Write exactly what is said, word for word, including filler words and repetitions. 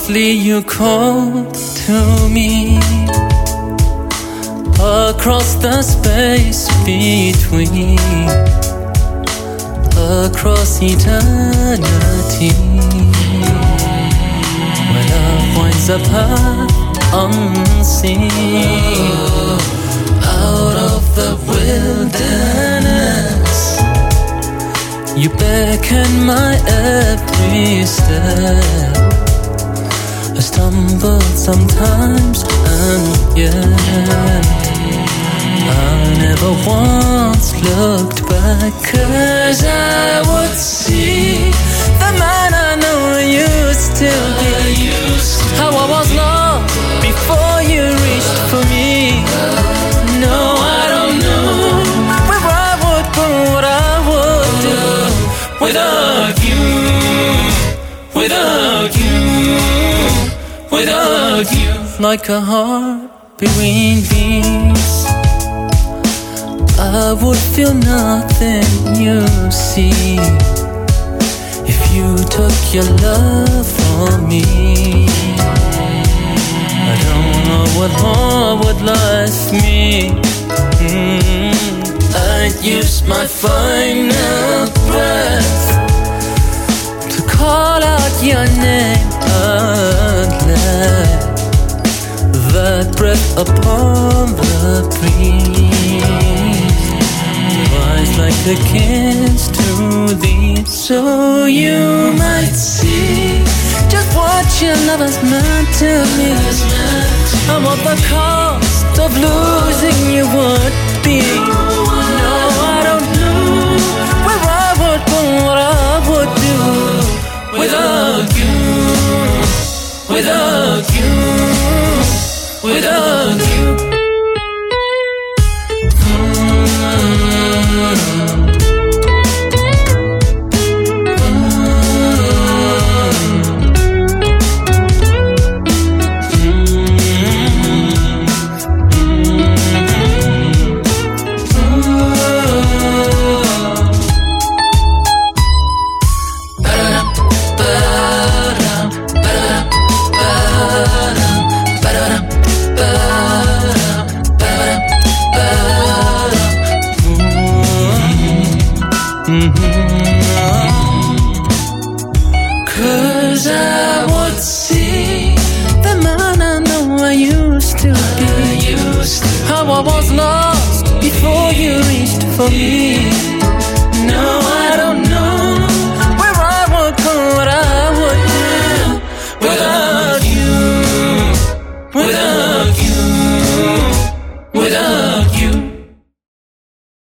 softly you called to me across the space between, across eternity, where love winds up unseen, out of the wilderness. You beckon my every step. I stumble sometimes, and yet I never once looked back, 'cause I would see the man I know I used to be, how I was lost before you reached for me. No, I don't know where I would go, what I would do without you, without you, without you. Like a heart between beats, I would feel nothing, you see, if you took your love from me. I don't know what more would last me. mm-hmm. I'd use my final breath to call out your name and let that breath upon the breeze rise like a kiss to thee, so you might see just what your lovers meant to me, and what the cost of losing you would be. No, I don't know where I would go, what I would do without you, without you, without you. Cause I would see the man I know I used to be, how I was lost before you reached for me.